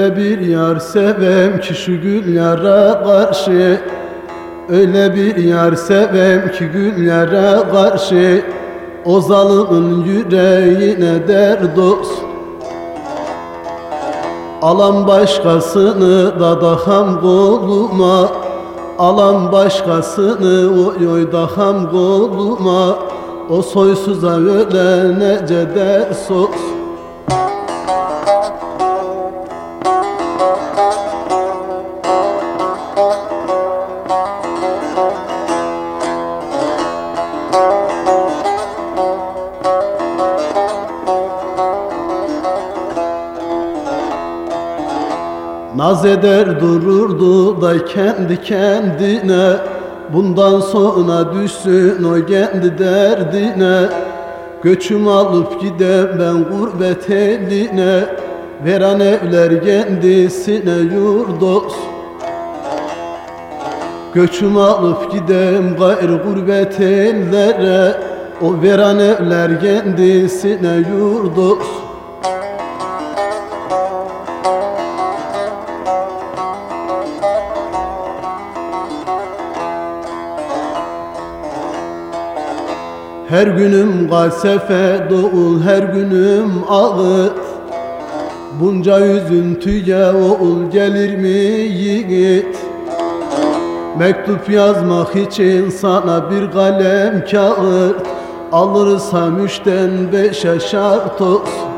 Öyle bir yar sevem ki şu gül yara karşı, öyle bir yar sevem ki gül yara karşı, o zalımın yüreğine dert olsun. Alan başkasını da daham koluma, alan başkasını oy oy daham koluma, o soysuza ölene ders olsun. Naz eder dururdu da kendi kendine, bundan sonra düşsün o kendi derdine. Göçüm alıp gidem ben gurbet eline, veren evler kendisine yurt olsun. Göçüm alıp gidem gayrı gurbet ellere, o veren evler kendisine yurt olsun. Her günüm galsefe doğul, her günüm ağıt. Bunca üzüntüye oğul gelir mi yiğit? Mektup yazmak için sana bir kalem kağıt, alırsam 3'ten 5'e şart olsun.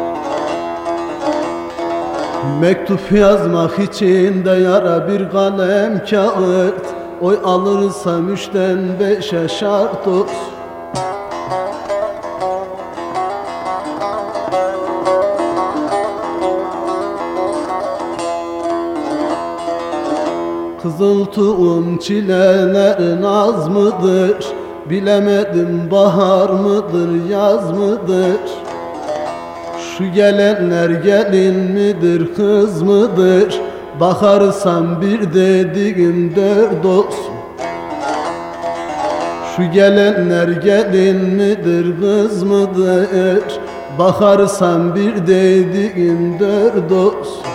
Mektup yazmak için de yara bir kalem kağıt, oy alırsam 3'ten 5'e şart olsun. Kızıltuğum çilelerin az mıdır? Bilemedim bahar mıdır, yaz mıdır? Şu gelenler gelin midir, kız mıdır? Bakarsam bir dediğim dört olsun. Şu gelenler gelin midir, kız mıdır? Bakarsam bir dediğim dört olsun.